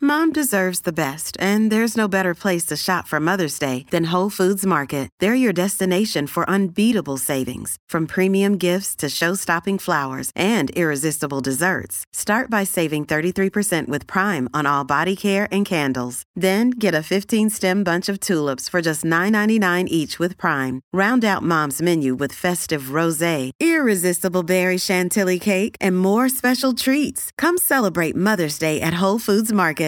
Mom deserves the best, and there's no better place to shop for Mother's Day than Whole Foods Market. They're your destination for unbeatable savings, from premium gifts to show-stopping flowers and irresistible desserts. Start by saving 33% with Prime on all body care and candles. Then get a 15-stem bunch of tulips for just $9.99 each with Prime. Round out Mom's menu with festive rosé, irresistible berry chantilly cake, and more special treats. Come celebrate Mother's Day at Whole Foods Market.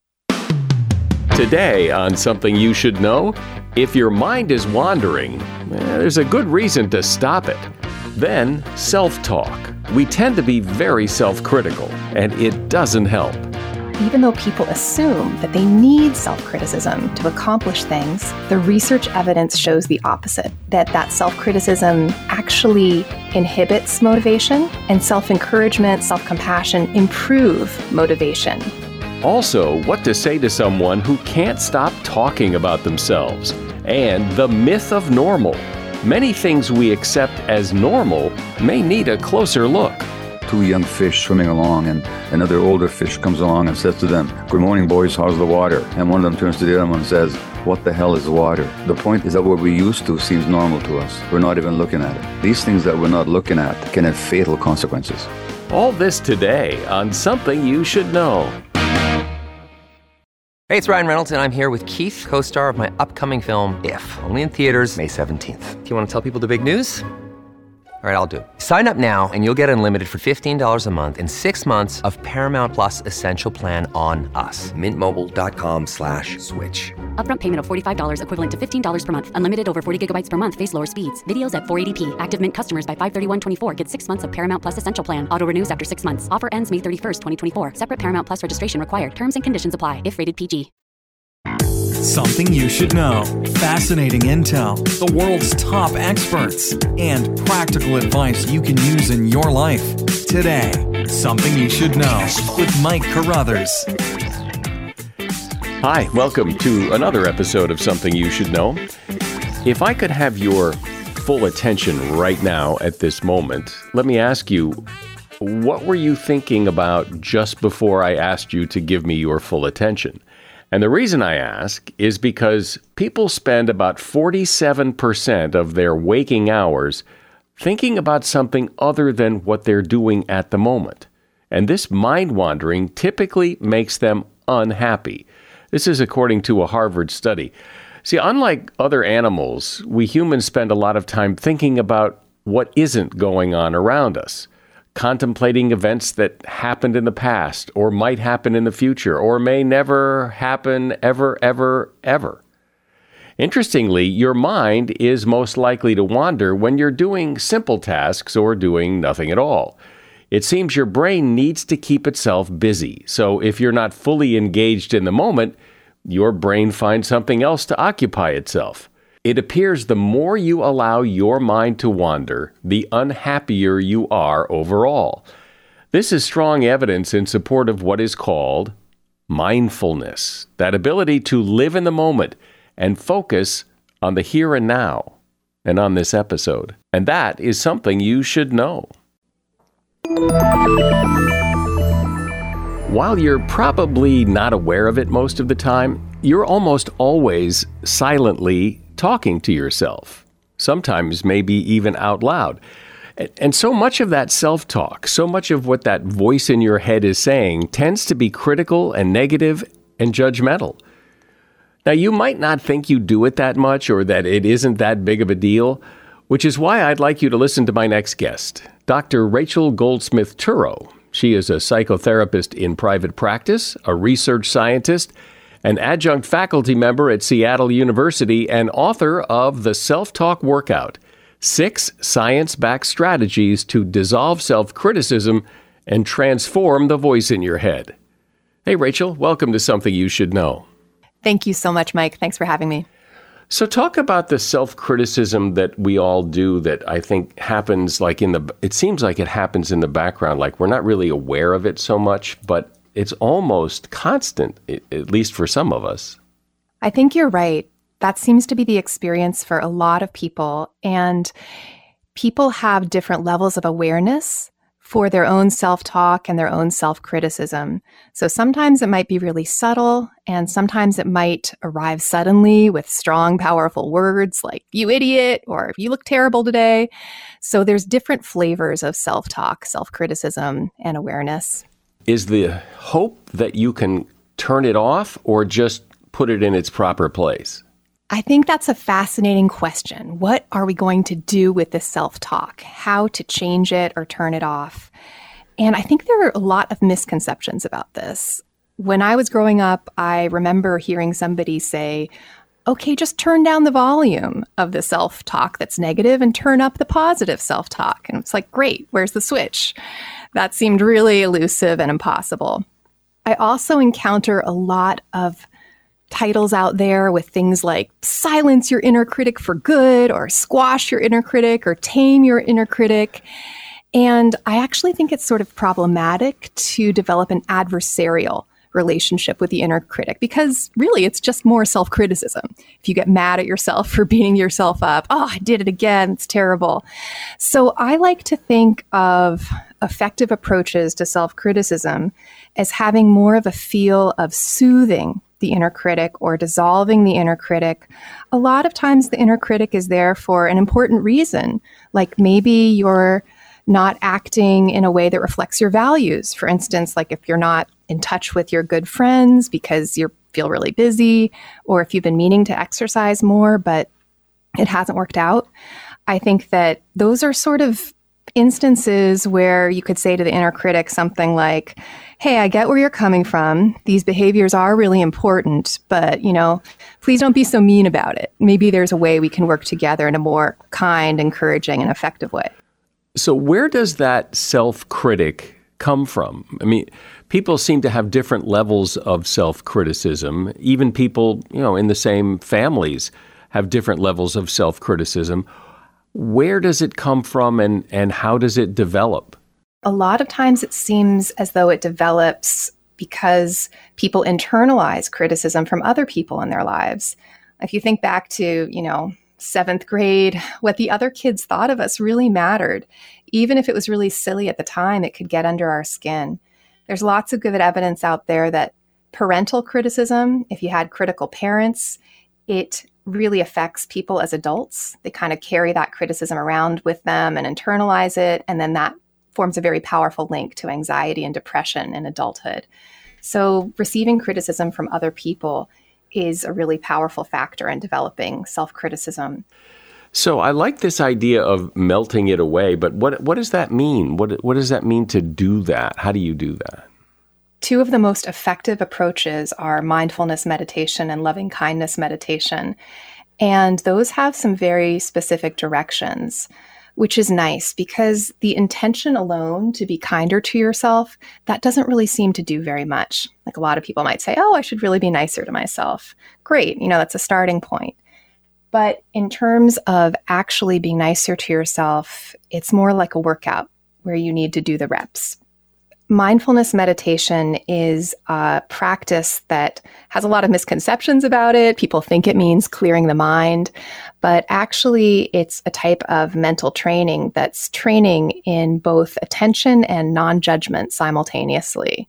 Today on Something You Should Know, if your mind is wandering, there's a good reason to stop it. Then, self-talk. We tend to be very self-critical, and it doesn't help. Even though people assume that they need self-criticism to accomplish things, the research evidence shows the opposite, that self-criticism actually inhibits motivation, and self-encouragement, self-compassion improve motivation. Also, what to say to someone who can't stop talking about themselves, and the myth of normal. Many things we accept as normal may need a closer look. Two young fish swimming along, and another older fish comes along and says to them, "Good morning, boys, how's the water?" And one of them turns to the other one and says, "What the hell is water?" The point is that what we're used to seems normal to us. We're not even looking at it. These things that we're not looking at can have fatal consequences. All this today on Something You Should Know. Hey, it's Ryan Reynolds, and I'm here with Keith, co-star of my upcoming film, If, only in theaters May 17th. Do you want to tell people the big news? All right, I'll do it. Sign up now and you'll get unlimited for $15 a month and 6 months of Paramount Plus Essential Plan on us. MintMobile.com/switch. Upfront payment of $45 equivalent to $15 per month. Unlimited over 40 gigabytes per month. Face lower speeds. Videos at 480p. Active Mint customers by 531.24 get 6 months of Paramount Plus Essential Plan. Auto renews after 6 months. Offer ends May 31st, 2024. Separate Paramount Plus registration required. Terms and conditions apply if rated PG. Something you should know. Fascinating intel, the world's top experts, and practical advice you can use in your life. Today, Something You Should Know with Mike Carruthers. Hi, welcome to another episode of Something You Should Know. If I could have your full attention right now at this moment, let me ask you, what were you thinking about just before I asked you to give me your full attention? And the reason I ask is because people spend about 47% of their waking hours thinking about something other than what they're doing at the moment. And this mind wandering typically makes them unhappy. This is according to a Harvard study. See, unlike other animals, we humans spend a lot of time thinking about what isn't going on around us, contemplating events that happened in the past or might happen in the future or may never happen ever, ever, ever. Interestingly, your mind is most likely to wander when you're doing simple tasks or doing nothing at all. It seems your brain needs to keep itself busy. So if you're not fully engaged in the moment, your brain finds something else to occupy itself. It appears the more you allow your mind to wander, the unhappier you are overall. This is strong evidence in support of what is called mindfulness, that ability to live in the moment and focus on the here and now, and on this episode. And that is something you should know. While you're probably not aware of it most of the time, you're almost always silently talking to yourself, sometimes maybe even out loud. And so much of that self-talk, so much of what that voice in your head is saying tends to be critical and negative and judgmental. Now, you might not think you do it that much or that it isn't that big of a deal, which is why I'd like you to listen to my next guest, Dr. Rachel Goldsmith-Turro. She is a psychotherapist in private practice, a research scientist, an adjunct faculty member at Seattle University, and author of The Self-Talk Workout, 6 Science-Backed Strategies to Dissolve Self-Criticism and Transform the Voice in Your Head. Hey, Rachel, welcome to Something You Should Know. Thank you so much, Mike. Thanks for having me. So talk about the self-criticism that we all do that I think happens it seems like it happens in the background, like we're not really aware of it so much, but it's almost constant, at least for some of us. I think you're right. That seems to be the experience for a lot of people. And people have different levels of awareness for their own self-talk and their own self-criticism. So sometimes it might be really subtle, and sometimes it might arrive suddenly with strong, powerful words like, "you idiot," or "you look terrible today." So there's different flavors of self-talk, self-criticism, and awareness. Is the hope that you can turn it off or just put it in its proper place? I think that's a fascinating question. What are we going to do with this self-talk? How to change it or turn it off? And I think there are a lot of misconceptions about this. When I was growing up, I remember hearing somebody say, "Okay, just turn down the volume of the self-talk that's negative and turn up the positive self-talk." And it's like, great, where's the switch? That seemed really elusive and impossible. I also encounter a lot of titles out there with things like "silence your inner critic for good," or "squash your inner critic," or "tame your inner critic." And I actually think it's sort of problematic to develop an adversarial relationship with the inner critic, because really it's just more self-criticism. If you get mad at yourself for beating yourself up, "Oh, I did it again, it's terrible." So I like to think of effective approaches to self-criticism as having more of a feel of soothing the inner critic or dissolving the inner critic. A lot of times the inner critic is there for an important reason, like maybe you're not acting in a way that reflects your values. For instance, like if you're not in touch with your good friends because you feel really busy, or if you've been meaning to exercise more, but it hasn't worked out. I think that those are sort of instances where you could say to the inner critic something like, "Hey, I get where you're coming from. These behaviors are really important, but, please don't be so mean about it. Maybe there's a way we can work together in a more kind, encouraging, and effective way." So where does that self-critic come from? I mean, people seem to have different levels of self-criticism. Even people, in the same families have different levels of self-criticism. Where does it come from and how does it develop? A lot of times it seems as though it develops because people internalize criticism from other people in their lives. If you think back to, 7th grade, what the other kids thought of us really mattered. Even if it was really silly at the time, it could get under our skin. There's lots of good evidence out there that parental criticism, if you had critical parents, it really affects people as adults. They kind of carry that criticism around with them and internalize it, and then that forms a very powerful link to anxiety and depression in adulthood. So receiving criticism from other people is a really powerful factor in developing self-criticism. So I like this idea of melting it away, but what does that mean? What does that mean to do that? How do you do that? Two of the most effective approaches are mindfulness meditation and loving kindness meditation. And those have some very specific directions, which is nice because the intention alone to be kinder to yourself, that doesn't really seem to do very much. Like a lot of people might say, "Oh, I should really be nicer to myself." Great, that's a starting point. But in terms of actually being nicer to yourself, it's more like a workout where you need to do the reps. Mindfulness meditation is a practice that has a lot of misconceptions about it. People think it means clearing the mind, but actually it's a type of mental training that's training in both attention and non-judgment simultaneously.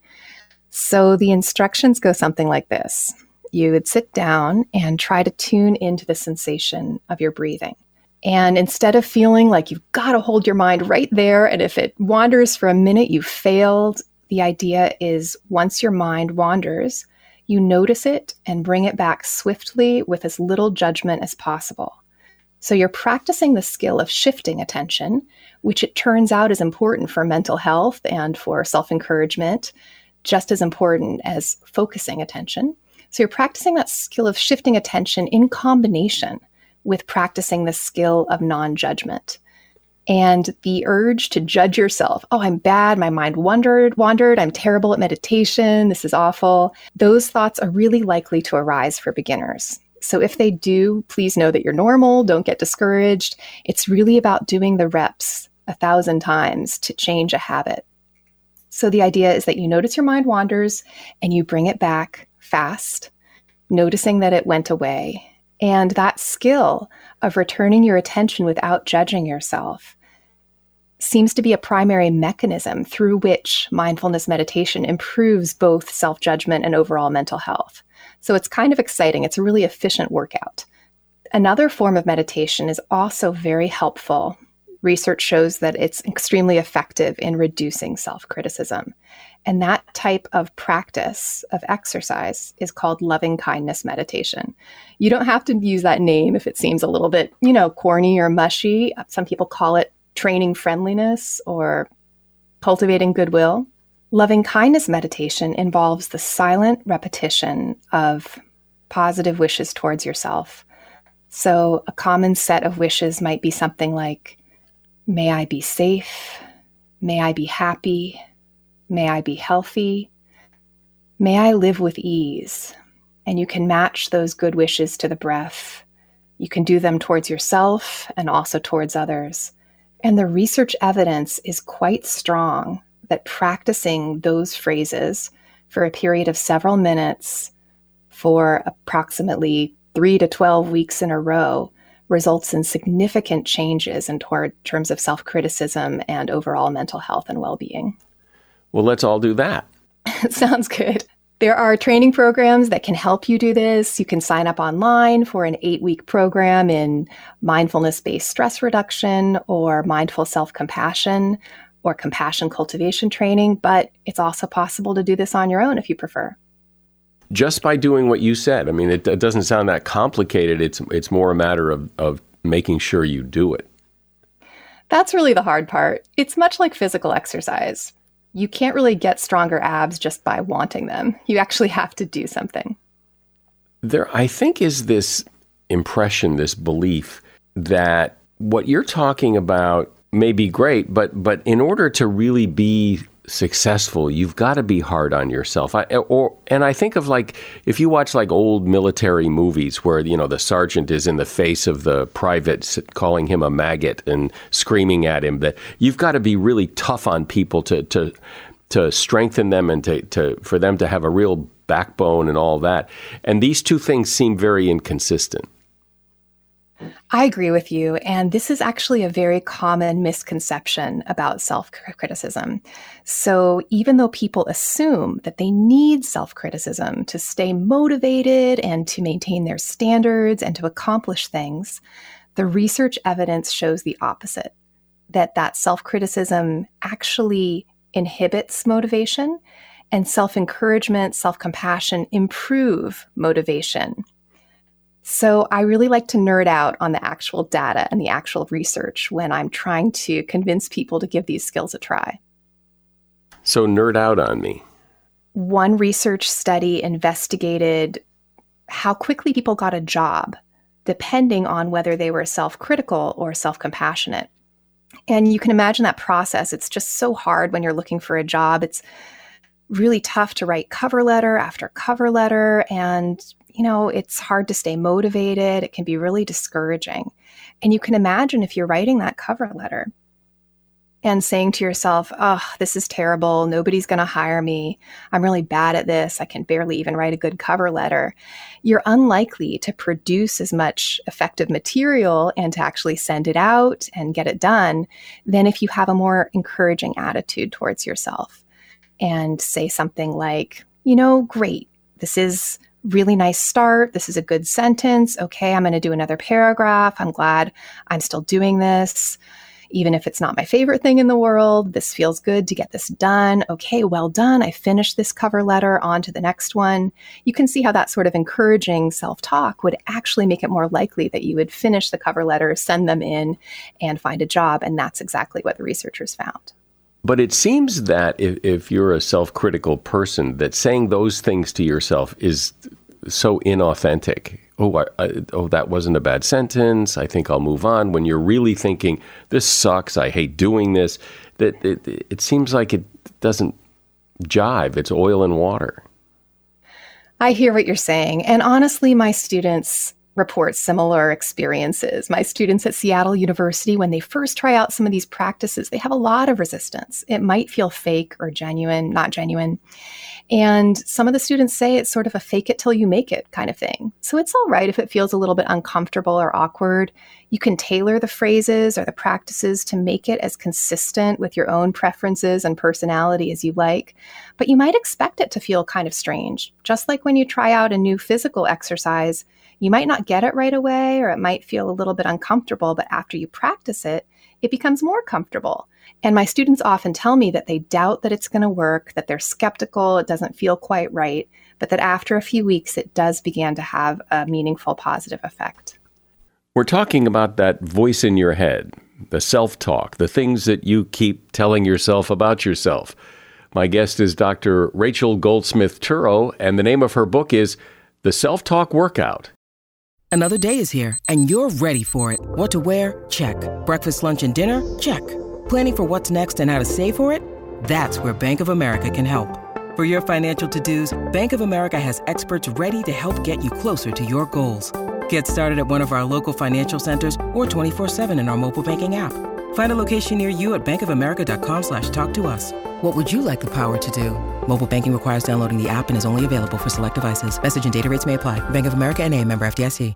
So the instructions go something like this. You would sit down and try to tune into the sensation of your breathing. And instead of feeling like you've got to hold your mind right there, and if it wanders for a minute, you failed, the idea is once your mind wanders, you notice it and bring it back swiftly with as little judgment as possible. So you're practicing the skill of shifting attention, which it turns out is important for mental health and for self-encouragement, just as important as focusing attention. So you're practicing that skill of shifting attention in combination with practicing the skill of non-judgment. And the urge to judge yourself, "Oh, I'm bad, my mind wandered, I'm terrible at meditation, this is awful." Those thoughts are really likely to arise for beginners. So if they do, please know that you're normal, don't get discouraged. It's really about doing the reps 1,000 times to change a habit. So the idea is that you notice your mind wanders and you bring it back fast, noticing that it went away. And that skill of returning your attention without judging yourself seems to be a primary mechanism through which mindfulness meditation improves both self-judgment and overall mental health. So it's kind of exciting. It's a really efficient workout. Another form of meditation is also very helpful. Research shows that it's extremely effective in reducing self-criticism. And that type of practice of exercise is called loving kindness meditation. You don't have to use that name if it seems a little bit, corny or mushy. Some people call it training friendliness or cultivating goodwill. Loving kindness meditation involves the silent repetition of positive wishes towards yourself. So a common set of wishes might be something like, may I be safe, may I be happy, may I be healthy, may I live with ease. And you can match those good wishes to the breath. You can do them towards yourself and also towards others. And the research evidence is quite strong that practicing those phrases for a period of several minutes for approximately 3 to 12 weeks in a row results in significant changes in terms of self-criticism and overall mental health and well-being. Well, let's all do that. Sounds good. There are training programs that can help you do this. You can sign up online for an 8-week program in mindfulness-based stress reduction or mindful self-compassion or compassion cultivation training, but it's also possible to do this on your own if you prefer. Just by doing what you said. I mean, it doesn't sound that complicated. It's more a matter of making sure you do it. That's really the hard part. It's much like physical exercise. You can't really get stronger abs just by wanting them. You actually have to do something. There, I think, is this impression, this belief that what you're talking about may be great, but in order to really be successful, you've got to be hard on yourself. And I think of, like, if you watch like old military movies where, the sergeant is in the face of the private calling him a maggot and screaming at him, that you've got to be really tough on people to strengthen them and for them to have a real backbone and all that. And these two things seem very inconsistent. I agree with you. And this is actually a very common misconception about self-criticism. So even though people assume that they need self-criticism to stay motivated and to maintain their standards and to accomplish things, the research evidence shows the opposite, that self-criticism actually inhibits motivation, and self-encouragement, self-compassion improve motivation. So I really like to nerd out on the actual data and the actual research when I'm trying to convince people to give these skills a try. So nerd out on me. One research study investigated how quickly people got a job, depending on whether they were self-critical or self-compassionate. And you can imagine that process. It's just so hard when you're looking for a job. It's really tough to write cover letter after cover letter, and it's hard to stay motivated. It can be really discouraging. And you can imagine if you're writing that cover letter and saying to yourself, oh, this is terrible. Nobody's going to hire me. I'm really bad at this. I can barely even write a good cover letter. You're unlikely to produce as much effective material and to actually send it out and get it done than if you have a more encouraging attitude towards yourself and say something like, great, this is really nice start. This is a good sentence. Okay, I'm going to do another paragraph. I'm glad I'm still doing this. Even if it's not my favorite thing in the world, this feels good to get this done. Okay, well done. I finished this cover letter, on to the next one. You can see how that sort of encouraging self-talk would actually make it more likely that you would finish the cover letter, send them in, and find a job. And that's exactly what the researchers found. But it seems that if you're a self-critical person, that saying those things to yourself is so inauthentic. Oh, that wasn't a bad sentence. I think I'll move on. When you're really thinking, this sucks, I hate doing this, that it seems like it doesn't jive. It's oil and water. I hear what you're saying. And honestly, my students report similar experiences. My students at Seattle University, when they first try out some of these practices, they have a lot of resistance. It might feel fake or genuine, not genuine. And some of the students say it's sort of a fake it till you make it kind of thing. So it's all right if it feels a little bit uncomfortable or awkward. You can tailor the phrases or the practices to make it as consistent with your own preferences and personality as you like. But you might expect it to feel kind of strange. Just like when you try out a new physical exercise, you might not get it right away, or it might feel a little bit uncomfortable, but after you practice it, it becomes more comfortable. And my students often tell me that they doubt that it's going to work, that they're skeptical, it doesn't feel quite right, but that after a few weeks, it does begin to have a meaningful positive effect. We're talking about that voice in your head, the self-talk, the things that you keep telling yourself about yourself. My guest is Dr. Rachel Goldsmith-Turro, and the name of her book is The Self-Talk Workout. Another day is here, and you're ready for it. What to wear? Check. Breakfast, lunch, and dinner? Check. Planning for what's next and how to save for it? That's where Bank of America can help. For your financial to-dos, Bank of America has experts ready to help get you closer to your goals. Get started at one of our local financial centers or 24/7 in our mobile banking app. Find a location near you at bankofamerica.com/talktous. What would you like the power to do? Mobile banking requires downloading the app and is only available for select devices. Message and data rates may apply. Bank of America N.A., member FDIC.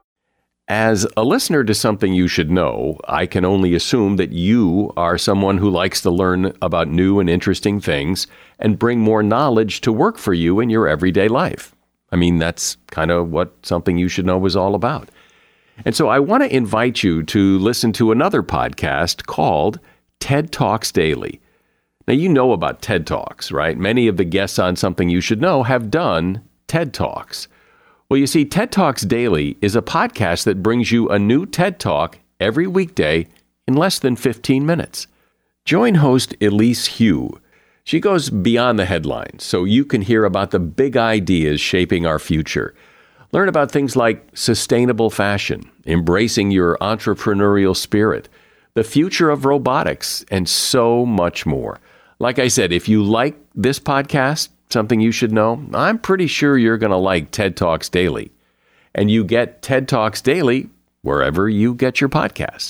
As a listener to Something You Should Know, I can only assume that you are someone who likes to learn about new and interesting things and bring more knowledge to work for you in your everyday life. I mean, that's kind of what Something You Should Know is all about. And so I want to invite you to listen to another podcast called TED Talks Daily. Now, you know about TED Talks, right? Many of the guests on Something You Should Know have done TED Talks. Well, you see, TED Talks Daily is a podcast that brings you a new TED Talk every weekday in less than 15 minutes. Join host Elise Hu. She goes beyond the headlines, so you can hear about the big ideas shaping our future. Learn about things like sustainable fashion, embracing your entrepreneurial spirit, the future of robotics, and so much more. Like I said, if you like this podcast, Something You Should Know, I'm pretty sure you're going to like TED Talks Daily. And you get TED Talks Daily wherever you get your podcasts.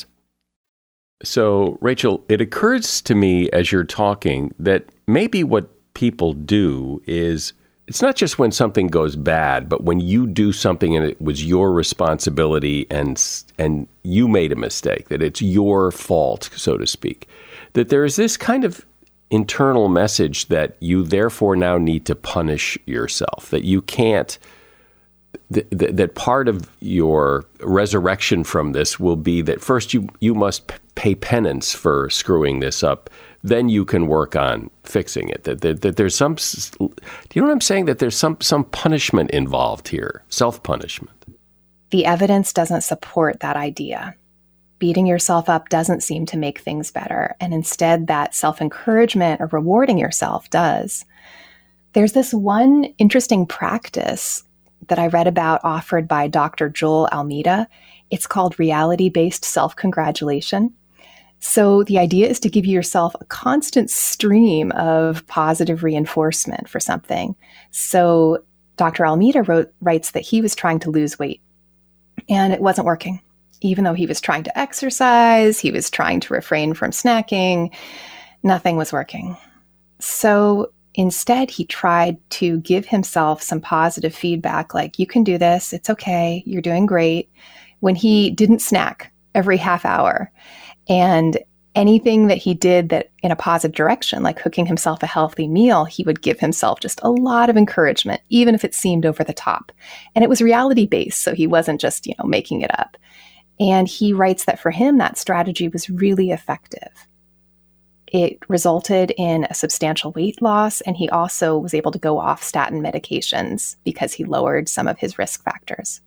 So, Rachel, it occurs to me as you're talking that maybe what people do is, it's not just when something goes bad, but when you do something and it was your responsibility and you made a mistake, that it's your fault, so to speak, that there is this kind of internal message that you therefore now need to punish yourself, that you can't, that part of your resurrection from this will be that first you must pay penance for screwing this up, then you can work on fixing it. That there's some, do you know what I'm saying? That there's some punishment involved here, self-punishment. The evidence doesn't support that idea. Beating yourself up doesn't seem to make things better, and instead that self-encouragement or rewarding yourself does. There's this one interesting practice that I read about offered by Dr. Joel Almeida. It's called reality-based self-congratulation. So the idea is to give yourself a constant stream of positive reinforcement for something. So Dr. Almeida writes that he was trying to lose weight, and it wasn't working. Even though he was trying to exercise, he was trying to refrain from snacking, nothing was working. So instead, he tried to give himself some positive feedback, like, you can do this, it's okay, you're doing great, when he didn't snack every half hour. And anything that he did that in a positive direction, like cooking himself a healthy meal, he would give himself just a lot of encouragement, even if it seemed over the top. And it was reality-based, so he wasn't just, making it up. And he writes that for him, that strategy was really effective. It resulted in a substantial weight loss, and he also was able to go off statin medications because he lowered some of his risk factors.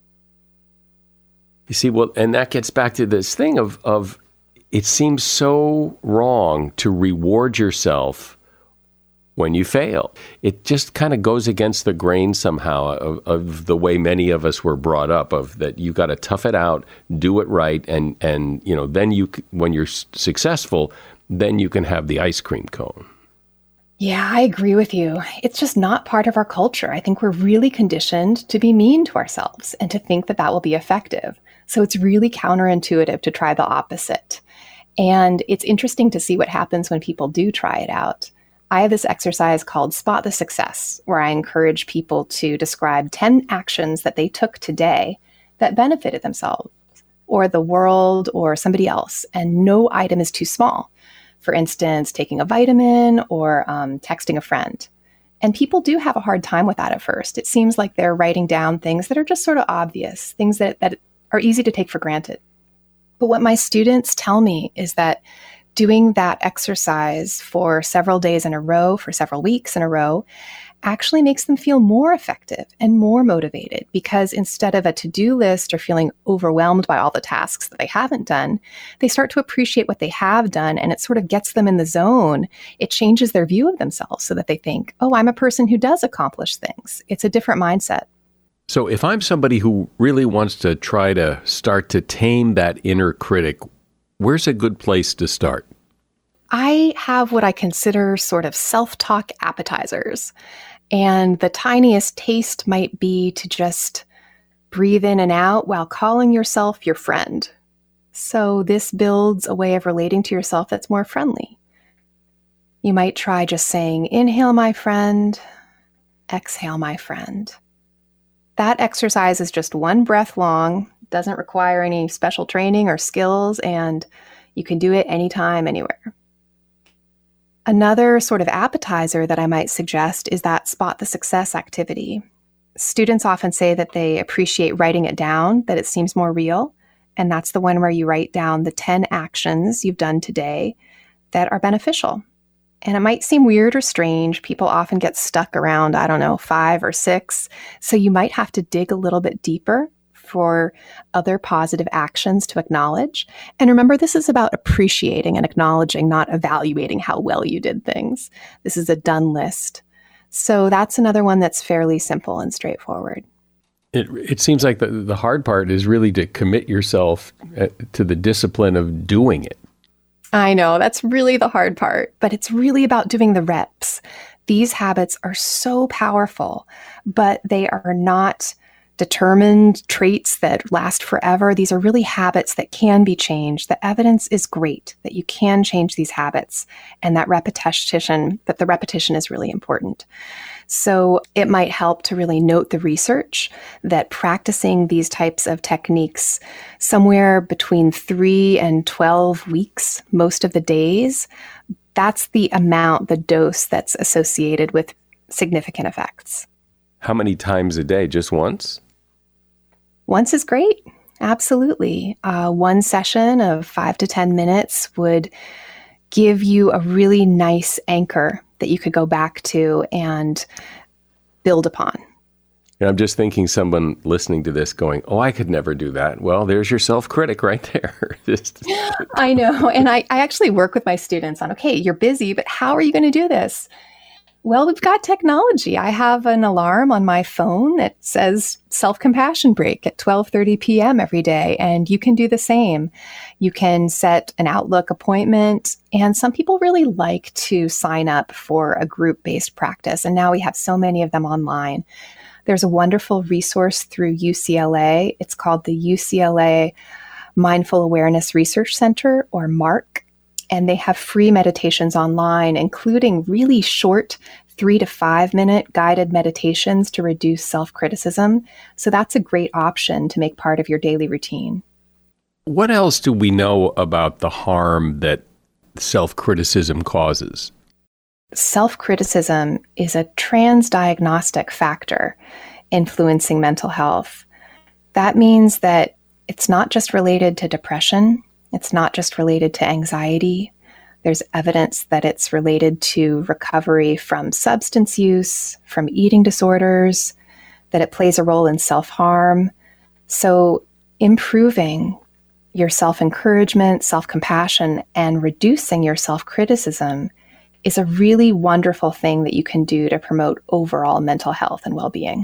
You see, well, and that gets back to this thing of it seems so wrong to reward yourself when you fail. It just kind of goes against the grain somehow of the way many of us were brought up, of that you got to tough it out, do it right, and then when you're successful, then you can have the ice cream cone. Yeah, I agree with you. It's just not part of our culture. I think we're really conditioned to be mean to ourselves and to think that that will be effective. So it's really counterintuitive to try the opposite. And it's interesting to see what happens when people do try it out. I have this exercise called Spot the Success, where I encourage people to describe 10 actions that they took today that benefited themselves or the world or somebody else. And no item is too small. For instance, taking a vitamin or texting a friend. And people do have a hard time with that at first. It seems like they're writing down things that are just sort of obvious, things that are easy to take for granted. But what my students tell me is that doing that exercise for several days in a row, for several weeks in a row, actually makes them feel more effective and more motivated, because instead of a to-do list or feeling overwhelmed by all the tasks that they haven't done, they start to appreciate what they have done, and it sort of gets them in the zone. It changes their view of themselves so that they think, oh, I'm a person who does accomplish things. It's a different mindset. So if I'm somebody who really wants to try to start to tame that inner critic, where's a good place to start? I have what I consider sort of self-talk appetizers. And the tiniest taste might be to just breathe in and out while calling yourself your friend. So this builds a way of relating to yourself that's more friendly. You might try just saying, inhale, my friend, exhale, my friend. That exercise is just one breath long, doesn't require any special training or skills, and you can do it anytime, anywhere. Another sort of appetizer that I might suggest is that Spot the Success activity. Students often say that they appreciate writing it down, that it seems more real. And that's the one where you write down the 10 actions you've done today that are beneficial. And it might seem weird or strange. People often get stuck around, 5 or 6. So you might have to dig a little bit deeper for other positive actions to acknowledge. And remember, this is about appreciating and acknowledging, not evaluating how well you did things. This is a done list. So that's another one that's fairly simple and straightforward. It seems like the hard part is really to commit yourself to the discipline of doing it. I know, that's really the hard part, but it's really about doing the reps. These habits are so powerful, but they are not determined traits that last forever. These are really habits that can be changed. The evidence is great that you can change these habits, and that the repetition is really important. So it might help to really note the research that practicing these types of techniques somewhere between 3 and 12 weeks, most of the days, that's the amount, the dose that's associated with significant effects. How many times a day? Just once? Once is great. Absolutely. One session of 5 to 10 minutes would give you a really nice anchor that you could go back to and build upon. And I'm just thinking someone listening to this going, oh, I could never do that. Well, there's your self-critic right there. I know. And I actually work with my students on, okay, you're busy, but how are you going to do this? Well, we've got technology. I have an alarm on my phone that says self-compassion break at 12:30 p.m. every day, and you can do the same. You can set an Outlook appointment, and some people really like to sign up for a group-based practice, and now we have so many of them online. There's a wonderful resource through UCLA. It's called the UCLA Mindful Awareness Research Center, or MARC. And they have free meditations online, including really short 3 to 5 minute guided meditations to reduce self-criticism. So that's a great option to make part of your daily routine. What else do we know about the harm that self-criticism causes? Self-criticism is a transdiagnostic factor influencing mental health. That means that it's not just related to depression. It's not just related to anxiety. There's evidence that it's related to recovery from substance use, from eating disorders, that it plays a role in self-harm. So improving your self-encouragement, self-compassion, and reducing your self-criticism is a really wonderful thing that you can do to promote overall mental health and well-being.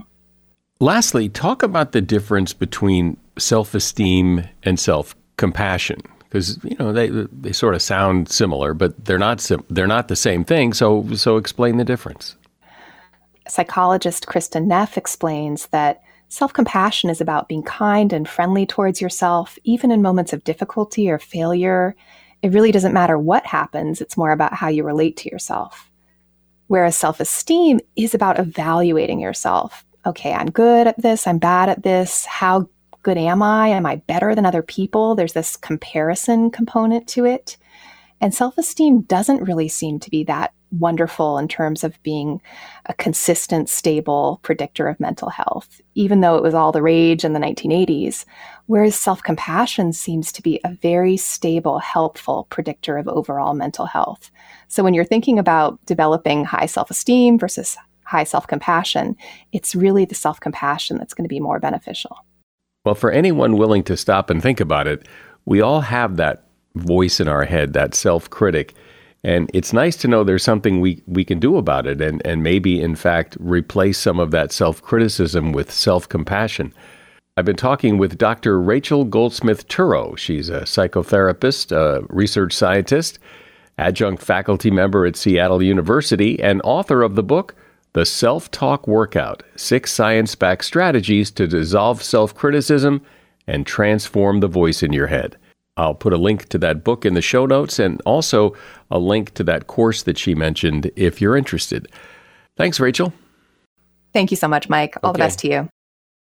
Lastly, talk about the difference between self-esteem and self-compassion, Because, they sort of sound similar, but they're not the same thing. So explain the difference. Psychologist Kristen Neff explains that self-compassion is about being kind and friendly towards yourself, even in moments of difficulty or failure. It really doesn't matter what happens. It's more about how you relate to yourself. Whereas self-esteem is about evaluating yourself. Okay, I'm good at this. I'm bad at this. How good am I? Am I better than other people? There's this comparison component to it. And self-esteem doesn't really seem to be that wonderful in terms of being a consistent, stable predictor of mental health, even though it was all the rage in the 1980s, whereas self-compassion seems to be a very stable, helpful predictor of overall mental health. So when you're thinking about developing high self-esteem versus high self-compassion, it's really the self-compassion that's going to be more beneficial. Well, for anyone willing to stop and think about it, we all have that voice in our head, that self-critic. And it's nice to know there's something we can do about it and maybe, in fact, replace some of that self-criticism with self-compassion. I've been talking with Dr. Rachel Goldsmith-Turro. She's a psychotherapist, a research scientist, adjunct faculty member at Seattle University, and author of the book, The Self-Talk Workout: 6 Science-Backed Strategies to Dissolve Self-Criticism and Transform the Voice in Your Head. I'll put a link to that book in the show notes and also a link to that course that she mentioned if you're interested. Thanks, Rachel. Thank you so much, Mike. All the best to you.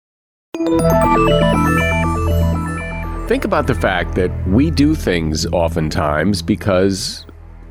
Think about the fact that we do things oftentimes because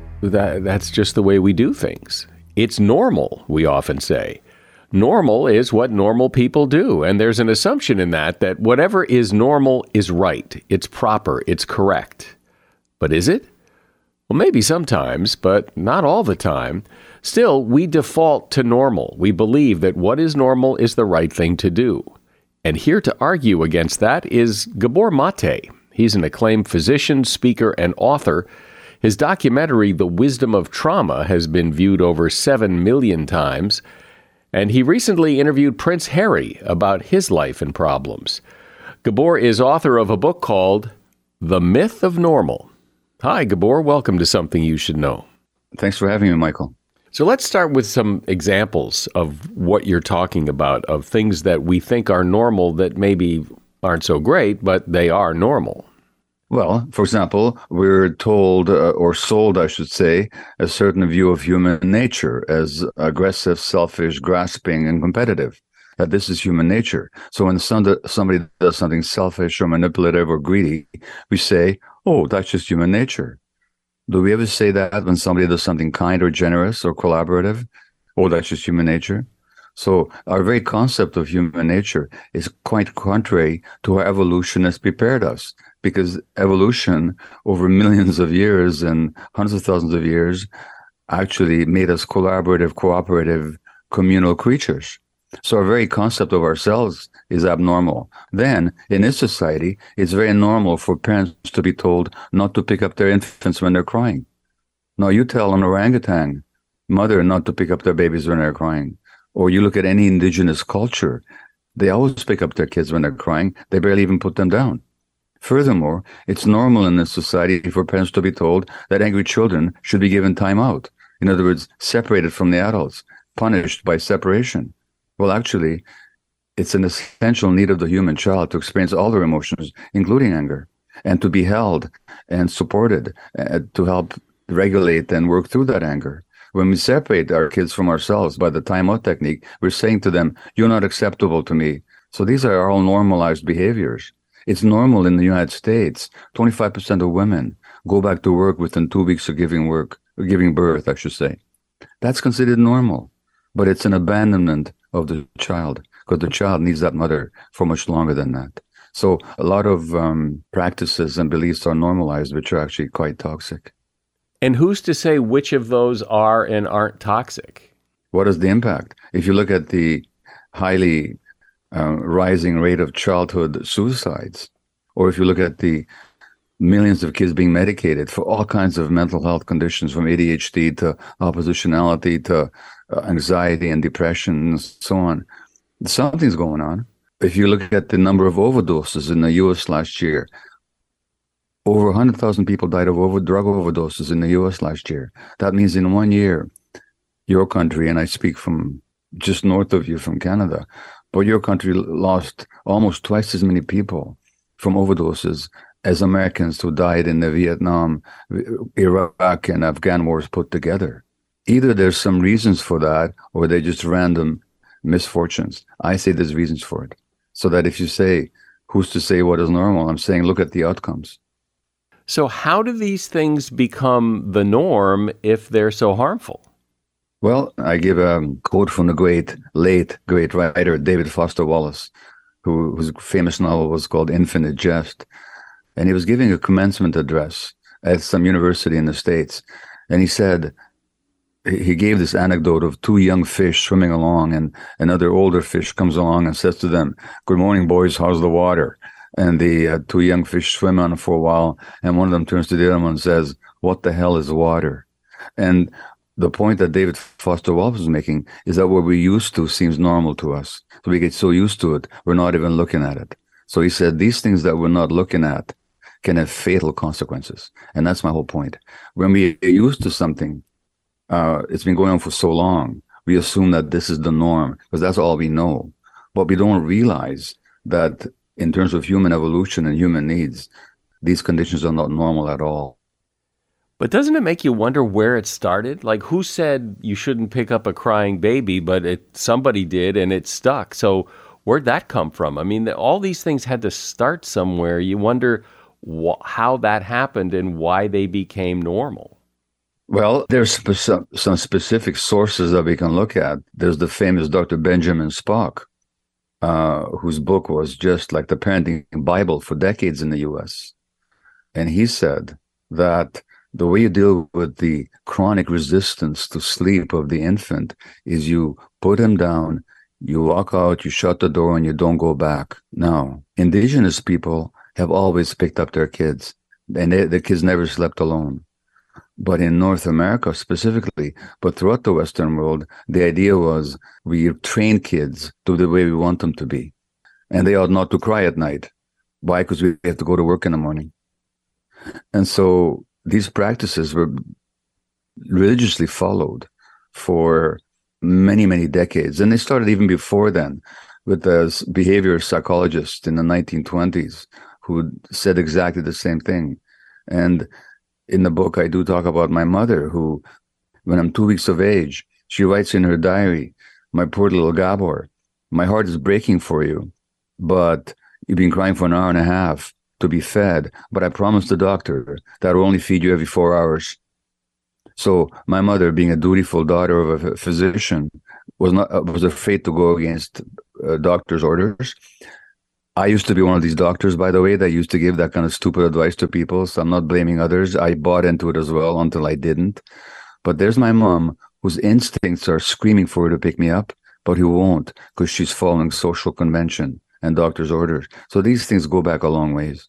that's just the way we do things. It's normal, we often say. Normal is what normal people do, and there's an assumption in that whatever is normal is right, it's proper, it's correct. But is it? Well, maybe sometimes, but not all the time. Still, we default to normal. We believe that what is normal is the right thing to do. And here to argue against that is Gabor Mate. He's an acclaimed physician, speaker, and author. His documentary, The Wisdom of Trauma, has been viewed over 7 million times. And he recently interviewed Prince Harry about his life and problems. Gabor is author of a book called The Myth of Normal. Hi, Gabor. Welcome to Something You Should Know. Thanks for having me, Michael. So let's start with some examples of what you're talking about, of things that we think are normal that maybe aren't so great, but they are normal. Well, for example, we're told, or sold, I should say, a certain view of human nature as aggressive, selfish, grasping, and competitive. That this is human nature. So when somebody does something selfish or manipulative or greedy, we say, oh, that's just human nature. Do we ever say that when somebody does something kind or generous or collaborative? Oh, that's just human nature. So our very concept of human nature is quite contrary to how evolution has prepared us. Because evolution over millions of years and hundreds of thousands of years actually made us collaborative, cooperative, communal creatures. So our very concept of ourselves is abnormal. Then, in this society, it's very normal for parents to be told not to pick up their infants when they're crying. Now, you tell an orangutan mother not to pick up their babies when they're crying. Or you look at any indigenous culture, they always pick up their kids when they're crying. They barely even put them down. Furthermore, it's normal in this society for parents to be told that angry children should be given time out. In other words, separated from the adults, punished by separation. Well, actually, it's an essential need of the human child to experience all their emotions, including anger, and to be held and supported to help regulate and work through that anger. When we separate our kids from ourselves by the timeout technique, we're saying to them, you're not acceptable to me. So these are all normalized behaviors. It's normal in the United States. 25% of women go back to work within 2 weeks of giving birth, I should say. That's considered normal, but it's an abandonment of the child because the child needs that mother for much longer than that. So a lot of practices and beliefs are normalized, which are actually quite toxic. And who's to say which of those are and aren't toxic? What is the impact? If you look at the highly rising rate of childhood suicides, or if you look at the millions of kids being medicated for all kinds of mental health conditions, from ADHD to oppositionality to anxiety and depression and so on, something's going on. If you look at the number of overdoses in the U.S. last year, Over 100,000 people died of drug overdoses in the U.S. last year. That means in 1 year, your country, and I speak from just north of you from Canada, but your country lost almost twice as many people from overdoses as Americans who died in the Vietnam, Iraq, and Afghan wars put together. Either there's some reasons for that, or they're just random misfortunes. I say there's reasons for it. So that if you say, who's to say what is normal? I'm saying, look at the outcomes. So how do these things become the norm if they're so harmful? Well, I give a quote from the late great writer, David Foster Wallace, whose famous novel was called Infinite Jest. And he was giving a commencement address at some university in the States. And he said, he gave this anecdote of two young fish swimming along, and another older fish comes along and says to them, "Good morning, boys, how's the water?" And the two young fish swim on for a while, and one of them turns to the other one and says, "What the hell is water?" And the point that David Foster Wallace was making is that what we're used to seems normal to us. So we get so used to it, we're not even looking at it. So he said, these things that we're not looking at can have fatal consequences. And that's my whole point. When we get used to something, it's been going on for so long, we assume that this is the norm because that's all we know. But we don't realize that in terms of human evolution and human needs, these conditions are not normal at all. But doesn't it make you wonder where it started? Like, who said you shouldn't pick up a crying baby, but somebody did and it stuck? So where'd that come from? I mean, all these things had to start somewhere. You wonder how that happened and why they became normal. Well, there's some specific sources that we can look at. There's the famous Dr. Benjamin Spock, whose book was just like the parenting Bible for decades in the U.S. And he said that the way you deal with the chronic resistance to sleep of the infant is you put him down, you walk out, you shut the door, and you don't go back. Now, indigenous people have always picked up their kids, and the kids never slept alone. But in North America specifically, but throughout the Western world, the idea was we train kids to the way we want them to be. And they ought not to cry at night. Why? Because we have to go to work in the morning. And so these practices were religiously followed for many, many decades. And they started even before then with the behavior psychologists in the 1920s who said exactly the same thing. And in the book, I do talk about my mother who, when I'm 2 weeks of age, she writes in her diary, "My poor little Gabor, my heart is breaking for you, but you've been crying for an hour and a half to be fed, but I promised the doctor that I will only feed you every 4 hours." So my mother, being a dutiful daughter of a physician, was afraid to go against doctor's orders. I used to be one of these doctors, by the way, that used to give that kind of stupid advice to people, so I'm not blaming others. I bought into it as well until I didn't. But there's my mom, whose instincts are screaming for her to pick me up, but who won't because she's following social convention and doctor's orders. So these things go back a long ways.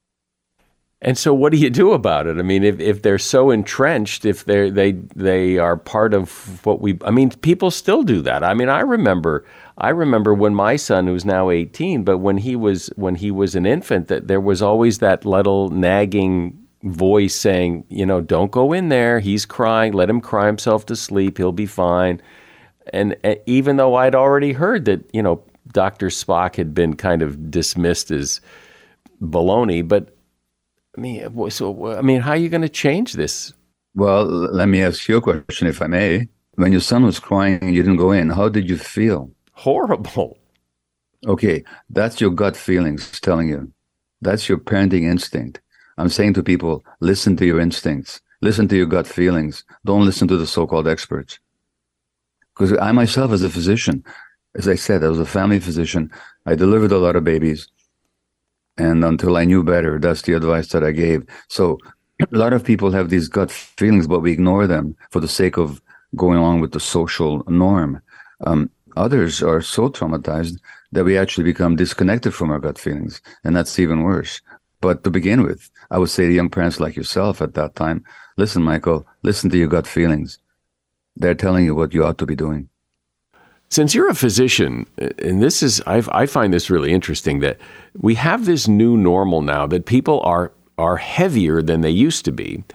And so what do you do about it? I mean, if they're so entrenched, if they are part of what people still do that. I mean, I remember when my son, who's now 18, but when he was an infant, that there was always that little nagging voice saying, don't go in there. He's crying. Let him cry himself to sleep. He'll be fine. And even though I'd already heard that, Dr. Spock had been kind of dismissed as baloney, but how are you going to change this? Well, let me ask you a question, if I may. When your son was crying and you didn't go in, how did you feel? Horrible. Okay, that's your gut feelings telling you. That's your parenting instinct. I'm saying to people, listen to your instincts. Listen to your gut feelings. Don't listen to the so-called experts. Because I myself, as a physician, as I said, I was a family physician. I delivered a lot of babies. And until I knew better, that's the advice that I gave. So a lot of people have these gut feelings, but we ignore them for the sake of going along with the social norm. Others are so traumatized that we actually become disconnected from our gut feelings. And that's even worse. But to begin with, I would say to young parents like yourself at that time, listen, Michael, listen to your gut feelings. They're telling you what you ought to be doing. Since you're a physician, and I find this really interesting, that we have this new normal now that people are are heavier than they used to be.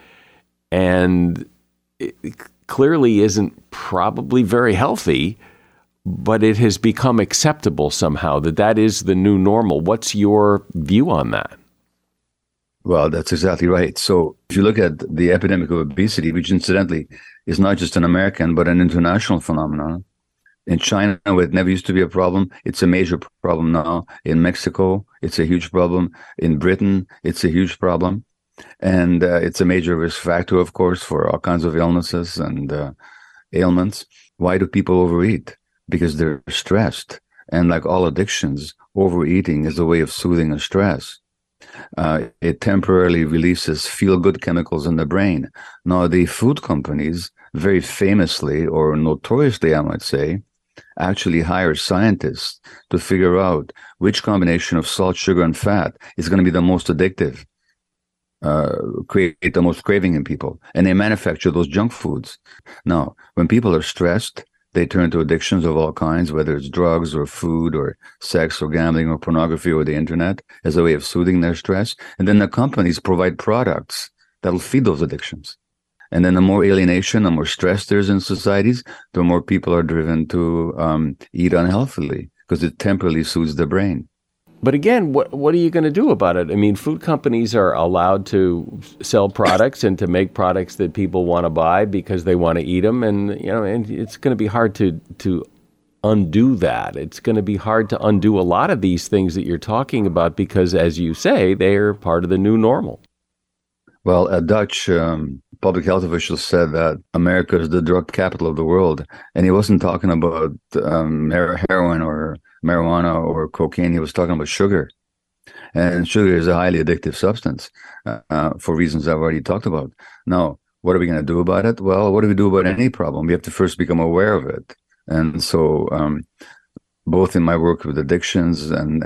And it clearly isn't probably very healthy, but it has become acceptable somehow that is the new normal. What's your view on that? Well, that's exactly right. So if you look at the epidemic of obesity, which incidentally is not just an American, but an international phenomenon. In China, it never used to be a problem. It's a major problem now. In Mexico, it's a huge problem. In Britain, it's a huge problem. And it's a major risk factor, of course, for all kinds of illnesses and ailments. Why do people overeat? Because they're stressed. And like all addictions, overeating is a way of soothing the stress. It temporarily releases feel-good chemicals in the brain. Now, the food companies, very famously or notoriously, I might say, actually hire scientists to figure out which combination of salt, sugar, and fat is going to be the most addictive, create the most craving in people. And they manufacture those junk foods. Now, when people are stressed, they turn to addictions of all kinds, whether it's drugs or food or sex or gambling or pornography or the internet, as a way of soothing their stress. And then the companies provide products that'll feed those addictions. And then the more alienation, the more stress there's in societies, the more people are driven to eat unhealthily because it temporarily soothes the brain. But again, what are you going to do about it? I mean, food companies are allowed to sell products and to make products that people want to buy because they want to eat them, and and it's going to be hard to undo that. It's going to be hard to undo a lot of these things that you're talking about because, as you say, they are part of the new normal. Well, a Dutch public health official said that America is the drug capital of the world, and he wasn't talking about heroin or marijuana or cocaine. He was talking about sugar, and sugar is a highly addictive substance for reasons I've already talked about. Now, what are we going to do about it? Well, what do we do about any problem? We have to first become aware of it. And so both in my work with addictions and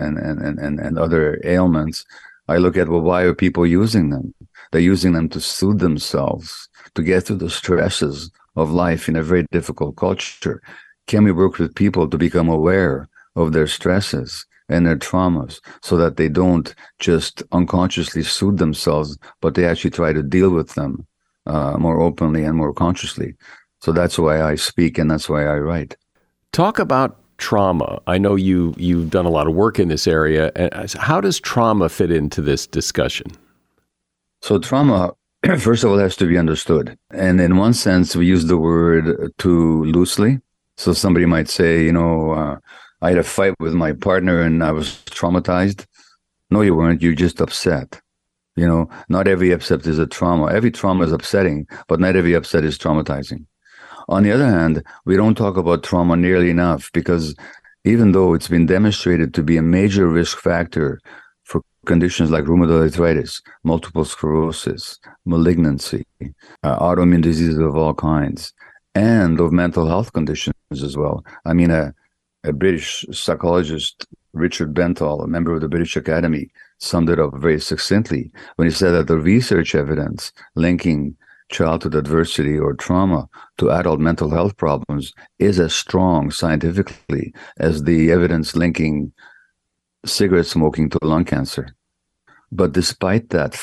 other ailments, I look at, well, why are people using them? They're using them to soothe themselves, to get through the stresses of life in a very difficult culture. Can we work with people to become aware of their stresses and their traumas so that they don't just unconsciously soothe themselves, but they actually try to deal with them more openly and more consciously? So that's why I speak and that's why I write. Talk about trauma. I know you've done a lot of work in this area. How does trauma fit into this discussion? So trauma, first of all, has to be understood. And in one sense, we use the word too loosely. So somebody might say, I had a fight with my partner and I was traumatized. No, you weren't. You're just upset. Not every upset is a trauma. Every trauma is upsetting, but not every upset is traumatizing. On the other hand, we don't talk about trauma nearly enough because even though it's been demonstrated to be a major risk factor for conditions like rheumatoid arthritis, multiple sclerosis, malignancy, autoimmune diseases of all kinds, and of mental health conditions as well. I mean, a British psychologist, Richard Bentall, a member of the British Academy, summed it up very succinctly when he said that the research evidence linking childhood adversity or trauma to adult mental health problems is as strong scientifically as the evidence linking cigarette smoking to lung cancer. But despite that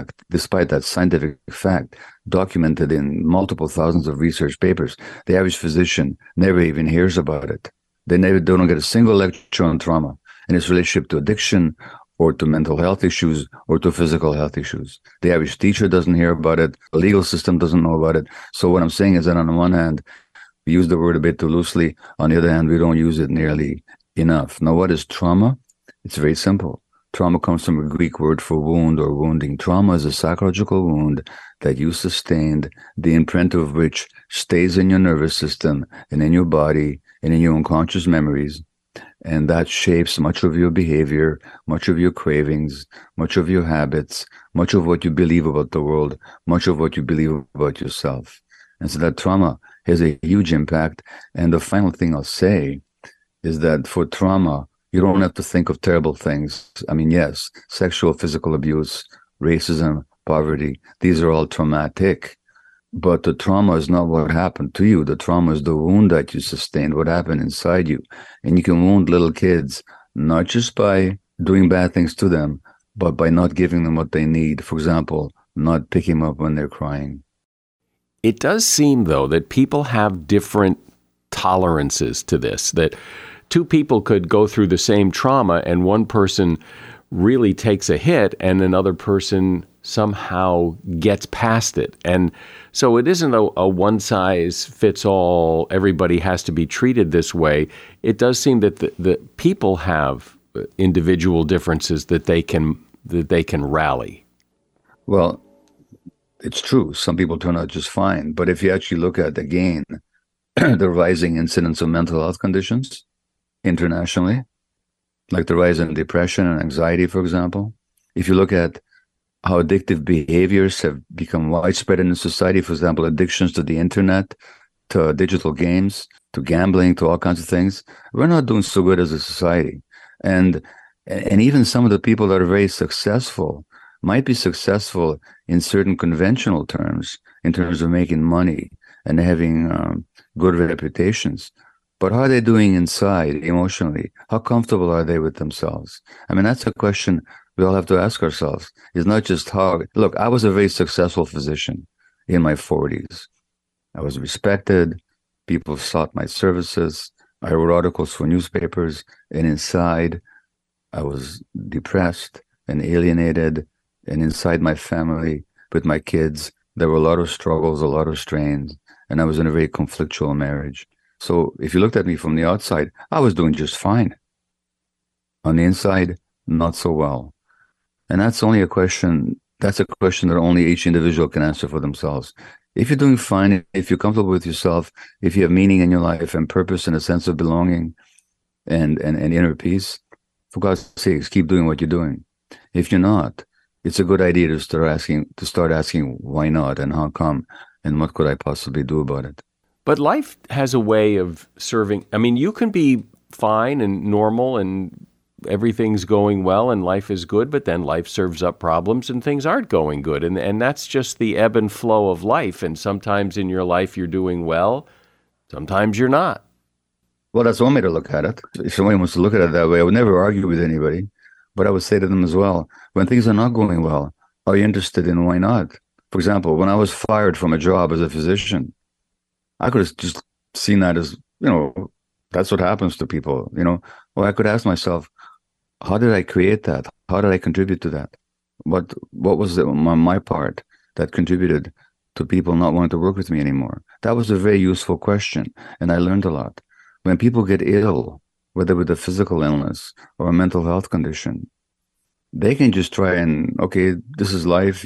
scientific fact, documented in multiple thousands of research papers, the average physician never even hears about it. They don't get a single lecture on trauma and its relationship to addiction or to mental health issues or to physical health issues. The average teacher doesn't hear about it. The legal system doesn't know about it. So what I'm saying is that on the one hand, we use the word a bit too loosely. On the other hand, we don't use it nearly enough. Now, what is trauma? It's very simple. Trauma comes from a Greek word for wound or wounding. Trauma is a psychological wound that you sustained, the imprint of which stays in your nervous system and in your body and in your unconscious memories. And that shapes much of your behavior, much of your cravings, much of your habits, much of what you believe about the world, much of what you believe about yourself. And so that trauma has a huge impact. And the final thing I'll say is that for trauma, you don't have to think of terrible things. I mean, yes, sexual, physical abuse, racism, poverty, these are all traumatic. But the trauma is not what happened to you. The trauma is the wound that you sustained, what happened inside you. And you can wound little kids, not just by doing bad things to them, but by not giving them what they need. For example, not picking them up when they're crying. It does seem, though, that people have different tolerances to this, that two people could go through the same trauma and one person really takes a hit and another person somehow gets past it. And so it isn't a one-size-fits-all, everybody has to be treated this way. It does seem that the people have individual differences that they can rally. Well, it's true. Some people turn out just fine. But if you actually look at, again, the rising incidence of mental health conditions internationally, like the rise in depression and anxiety, for example, if you look at how addictive behaviors have become widespread in society, for example, addictions to the internet, to digital games, to gambling, to all kinds of things, we're not doing so good as a society. And even some of the people that are very successful might be successful in certain conventional terms, in terms of making money and having good reputations. But how are they doing inside, emotionally? How comfortable are they with themselves? I mean, that's a question we all have to ask ourselves. It's not just how... Look, I was a very successful physician in my 40s. I was respected. People sought my services. I wrote articles for newspapers. And inside, I was depressed and alienated. And inside my family, with my kids, there were a lot of struggles, a lot of strains. And I was in a very conflictual marriage. So if you looked at me from the outside, I was doing just fine. On the inside, not so well. And that's a question that only each individual can answer for themselves. If you're doing fine, if you're comfortable with yourself, if you have meaning in your life and purpose and a sense of belonging and inner peace, for God's sakes, keep doing what you're doing. If you're not, it's a good idea to start asking why not and how come and what could I possibly do about it. But life has a way of serving. I mean, you can be fine and normal and everything's going well and life is good, but then life serves up problems and things aren't going good. And that's just the ebb and flow of life. And sometimes in your life you're doing well, sometimes you're not. Well, that's one way to look at it. If somebody wants to look at it that way, I would never argue with anybody. But I would say to them as well, when things are not going well, are you interested in why not? For example, when I was fired from a job as a physician, I could have just seen that as, that's what happens to people, Well, I could ask myself, how did I create that? How did I contribute to that? What was my part that contributed to people not wanting to work with me anymore? That was a very useful question, and I learned a lot. When people get ill, whether with a physical illness or a mental health condition, they can just try and, okay, this is life,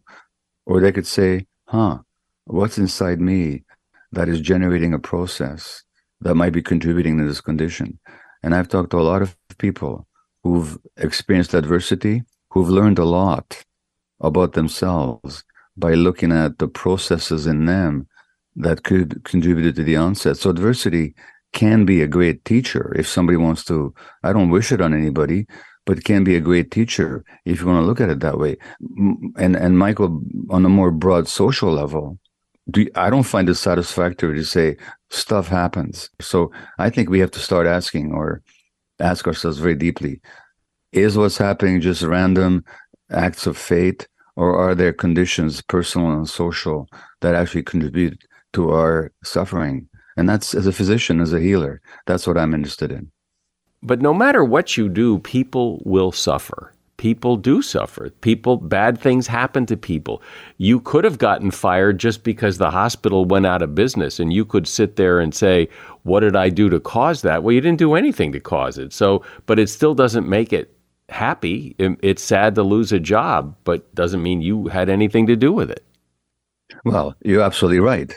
or they could say, what's inside me that is generating a process that might be contributing to this condition? And I've talked to a lot of people who've experienced adversity, who've learned a lot about themselves by looking at the processes in them that could contribute to the onset. So adversity can be a great teacher if somebody wants to. I don't wish it on anybody, but it can be a great teacher if you want to look at it that way. And Michael, on a more broad social level, I don't find it satisfactory to say stuff happens. So I think we have to start asking or ask ourselves very deeply, is what's happening just random acts of fate, or are there conditions, personal and social, that actually contribute to our suffering? And that's, as a physician, as a healer, that's what I'm interested in. But no matter what you do, people will suffer. People do suffer. Bad things happen to people. You could have gotten fired just because the hospital went out of business, and you could sit there and say, what did I do to cause that? Well, you didn't do anything to cause it. So, but it still doesn't make it happy. It's sad to lose a job, but doesn't mean you had anything to do with it. Well, you're absolutely right.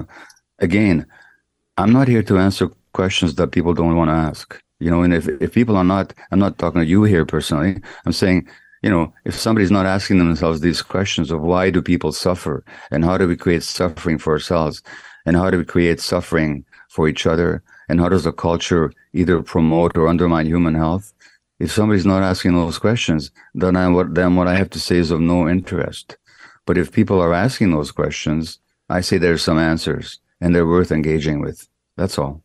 Again, I'm not here to answer questions that people don't want to ask. And if people are not, I'm not talking to you here personally. I'm saying, if somebody's not asking themselves these questions of why do people suffer and how do we create suffering for ourselves and how do we create suffering for each other and how does a culture either promote or undermine human health? If somebody's not asking those questions, then what I have to say is of no interest. But if people are asking those questions, I say there's some answers and they're worth engaging with. That's all.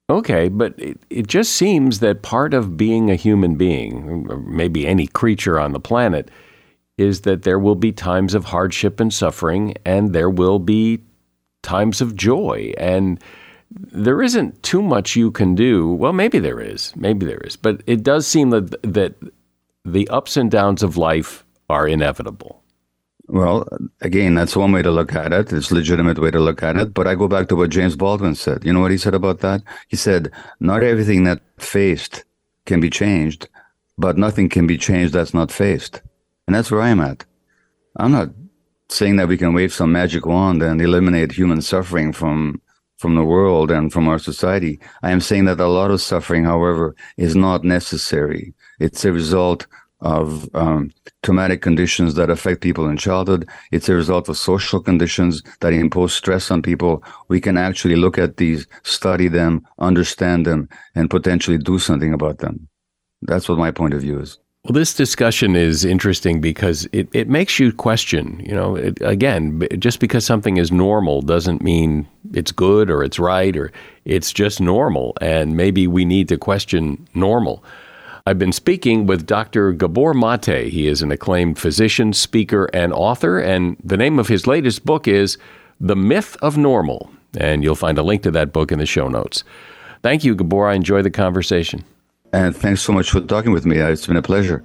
Okay, but it just seems that part of being a human being, or maybe any creature on the planet, is that there will be times of hardship and suffering, and there will be times of joy. And there isn't too much you can do. Well, maybe there is. But it does seem that the ups and downs of life are inevitable. Well, again, that's one way to look at it. It's a legitimate way to look at it. But I go back to what James Baldwin said. You know what he said about that? He said, not everything that's faced can be changed, but nothing can be changed that's not faced. And that's where I am at. I'm not saying that we can wave some magic wand and eliminate human suffering from the world and from our society. I am saying that a lot of suffering, however, is not necessary. It's a result of traumatic conditions that affect people in childhood. It's a result of social conditions that impose stress on people. We can actually look at these, study them, understand them, and potentially do something about them. That's what my point of view is. Well, this discussion is interesting because it makes you question, again, just because something is normal doesn't mean it's good or it's right or it's just normal. And maybe we need to question normal. I've been speaking with Dr. Gabor Mate. He is an acclaimed physician, speaker, and author. And the name of his latest book is The Myth of Normal. And you'll find a link to that book in the show notes. Thank you, Gabor. I enjoyed the conversation. And thanks so much for talking with me. It's been a pleasure.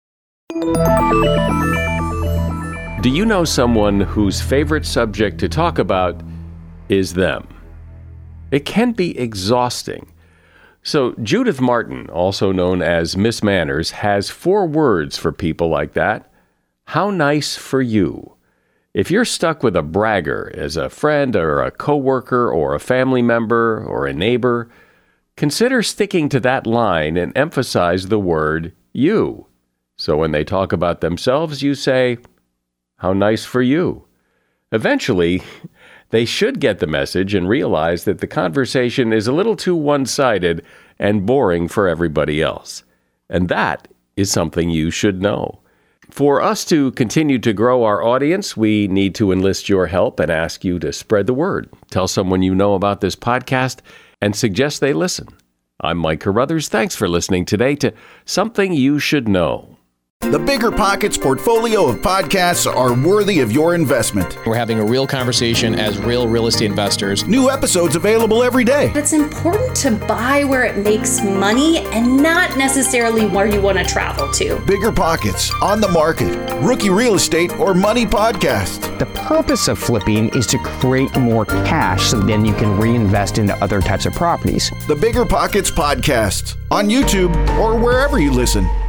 Do you know someone whose favorite subject to talk about is them? It can be exhausting. So Judith Martin, also known as Miss Manners, has 4 words for people like that. How nice for you. If you're stuck with a bragger as a friend or a coworker or a family member or a neighbor, consider sticking to that line and emphasize the word you. So when they talk about themselves, you say, how nice for you. Eventually, they should get the message and realize that the conversation is a little too one-sided and boring for everybody else. And that is something you should know. For us to continue to grow our audience, we need to enlist your help and ask you to spread the word. Tell someone you know about this podcast and suggest they listen. I'm Mike Carruthers. Thanks for listening today to Something You Should Know. The Bigger Pockets portfolio of podcasts are worthy of your investment. We're having a real conversation as real estate investors. New episodes available every day. It's important to buy where it makes money and not necessarily where you want to travel to. Bigger Pockets, On the Market, Rookie Real Estate, or Money Podcast. The purpose of flipping is to create more cash so then you can reinvest into other types of properties. The Bigger Pockets Podcast on YouTube or wherever you listen.